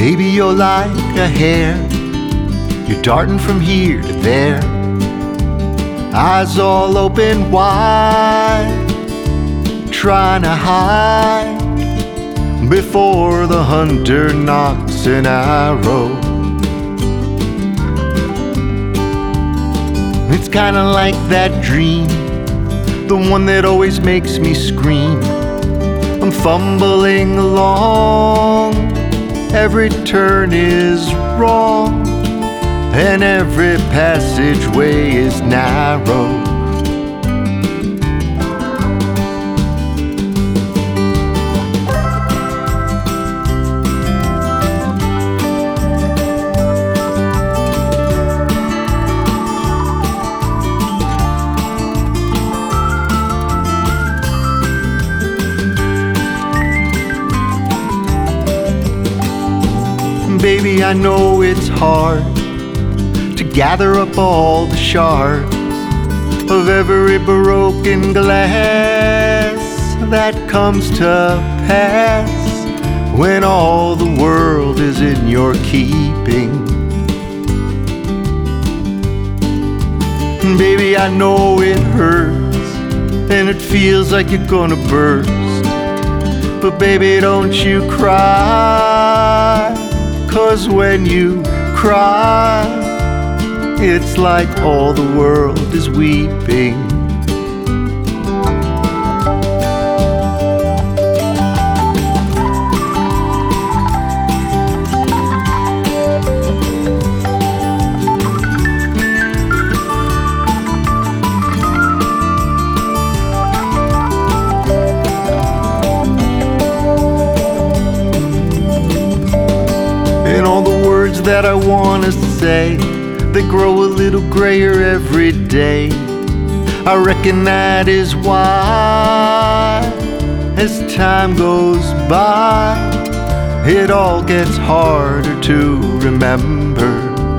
Baby, you're like a hare, you're darting from here to there, eyes all open wide, trying to hide before the hunter knocks an arrow. It's kinda like that dream, the one that always makes me scream. I'm fumbling along, every turn is wrong, and every passageway is narrow. Baby, I know it's hard to gather up all the shards of every broken glass that comes to pass when all the world is in your keeping. Baby, I know it hurts and it feels like you're gonna burst, but baby, don't you cry, 'cause when you cry, it's like all the world is weeping. And all the words that I wanna say, they grow a little grayer every day. I reckon that is why, as time goes by, it all gets harder to remember.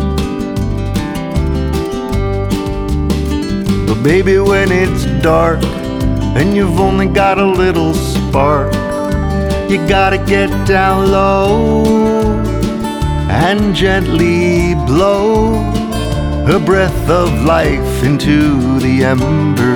But baby, when it's dark and you've only got a little spark, you gotta get down low and gently blow a breath of life into the embers.